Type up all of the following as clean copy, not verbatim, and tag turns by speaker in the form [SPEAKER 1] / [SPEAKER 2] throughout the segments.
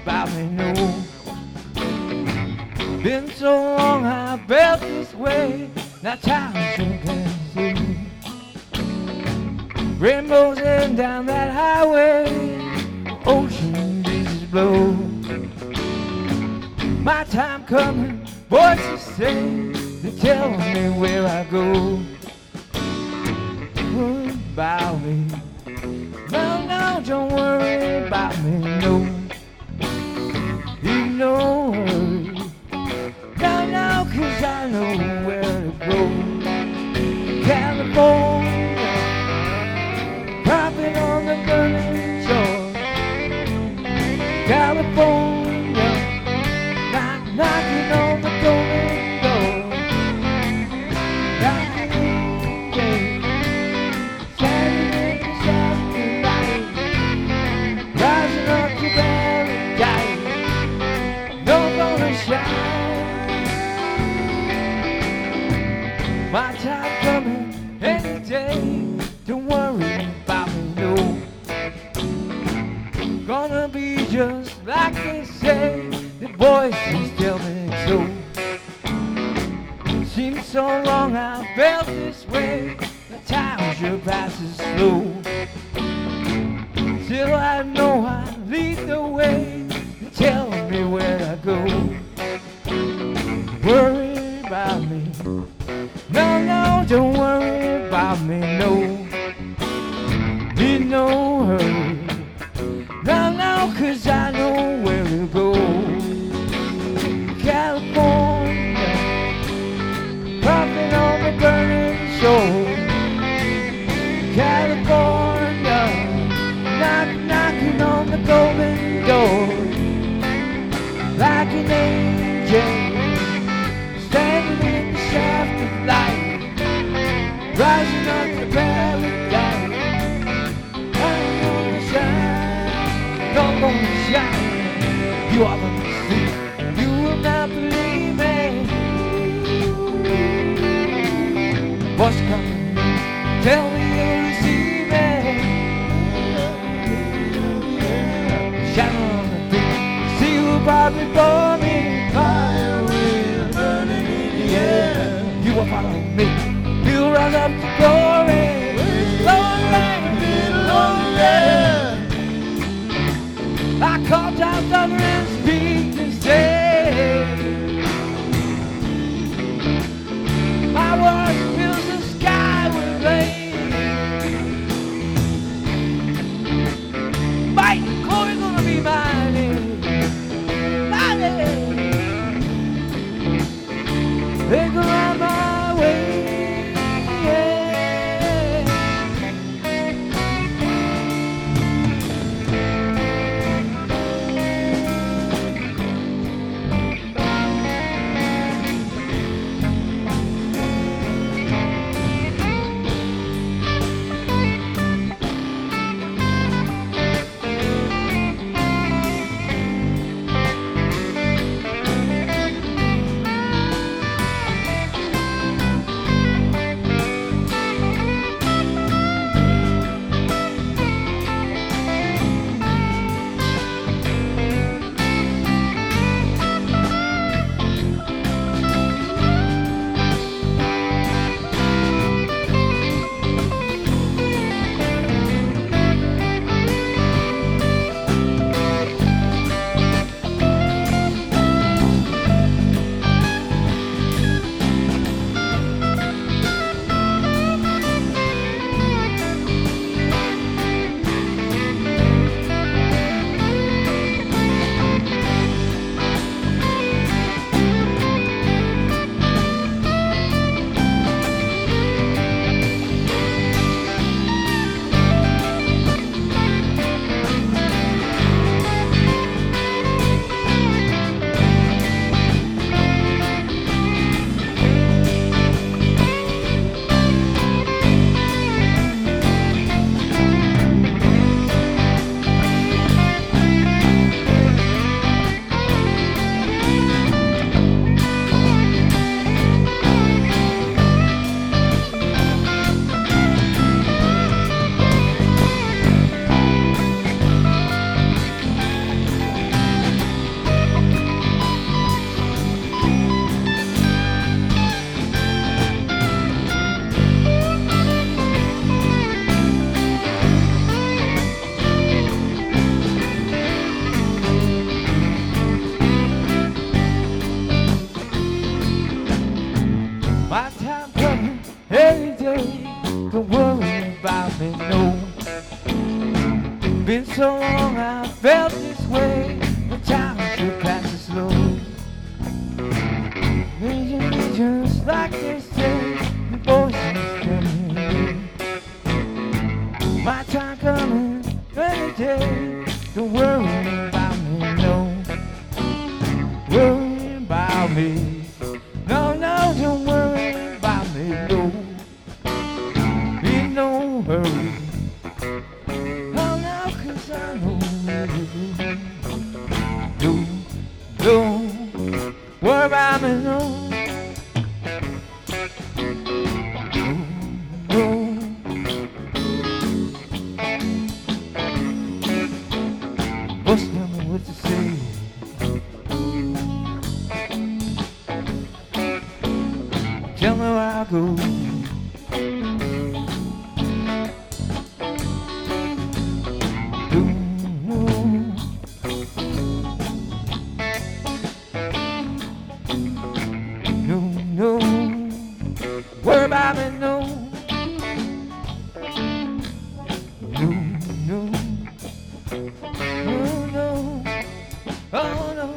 [SPEAKER 1] about me, no. Been so long I felt this way. Now time sure can see. Rainbows heading down that highway. Ocean breezes blow. My time coming, voices say, they tell me where I go. Worry about me. No, no, don't worry about me, no. You know hurry. No, no, 'cause I know where to go. California, dropping on the burning shore. California, knocking on the golden door. Knocking, yeah. Standing in the soft light, rising up to paradise. No gonna shine. My time coming any day. Don't worry about me, no. Gonna be just like they say. The voices tell me so. Seems so long I felt this way. The time sure passes slow. Still I know I lead the way. They tell me where I go. Worry about me. No, no, don't worry about me, no. Need no hurry. No, no, 'cause I know where to go. California, dropping on the burning shore. California, knocking on the golden door. Like an angel, standing in the shaft of light, rising up to paradise. I'm gonna shine, I'm gonna shine. You are gonna see, you will not believe me. What's coming? Tell me you'll receive me. Shadow on the beat, see who brought before me. Fire will burning in the air. You will follow me. You'll rise up to glory. Glory, glory. I call down thunder and speak and say, my word fills the sky with rain. Might and glory gonna be my name. My name. They go on my way. me. No, no, don't worry about me, no. In no hurry. Oh, no, 'cause I know you. Don't worry about me, no. What's tell me what to say? Tell me where I go. No, no, worry about me, no. No, no. Oh no, oh no.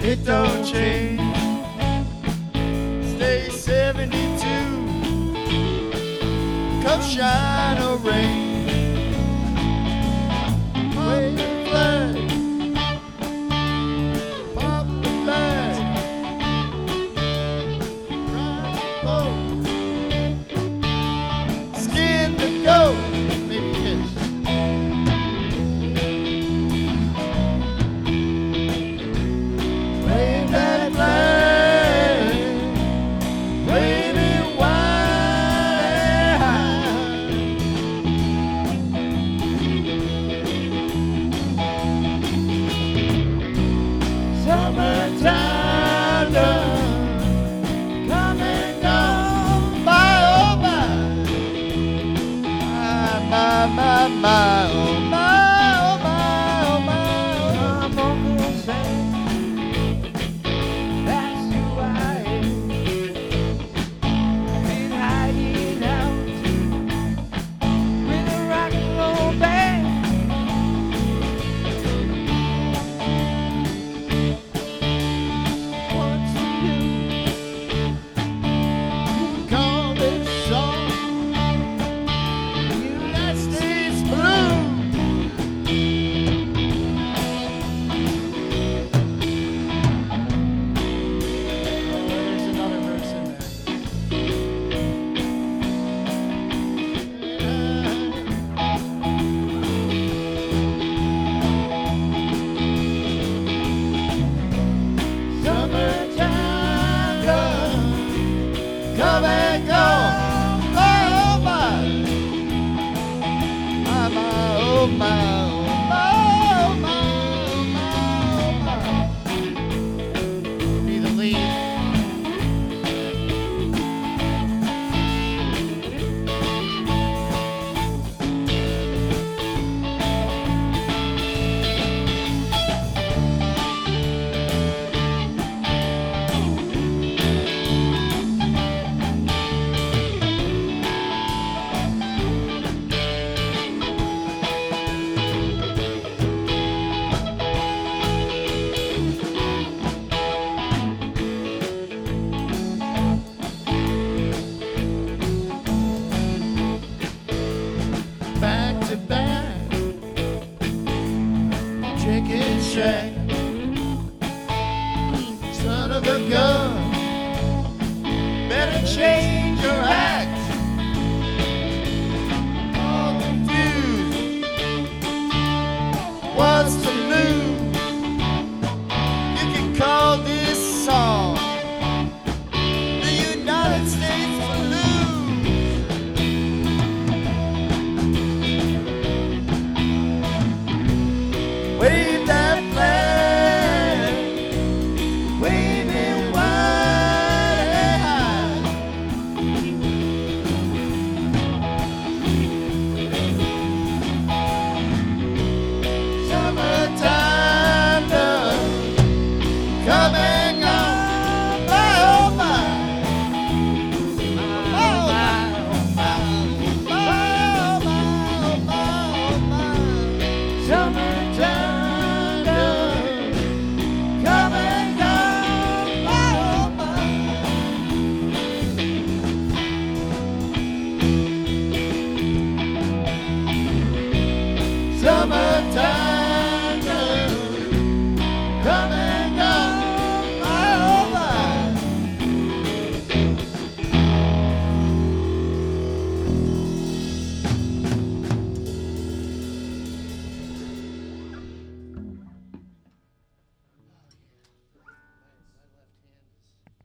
[SPEAKER 2] it don't change. Stay 72, come shine or rain. Wave the flag, pop the flag, ride the boat, skin the goat, maybe fish. Wave that flag, wave it wide high. Summertime done, come and go, my oh my, my oh my, oh my, oh my,
[SPEAKER 1] I'm Uncle Sam. That's who I am. Been hiding out with a rock and roll band.
[SPEAKER 2] what's to do? Call this song United States Blue. There's another verse in there. Summertime done, come and go, my oh my, oh my, oh my, oh my, oh my. Be the lead. Back to back, chicken shack, son of a gun, better change your act. All confused, what's to lose? You can call this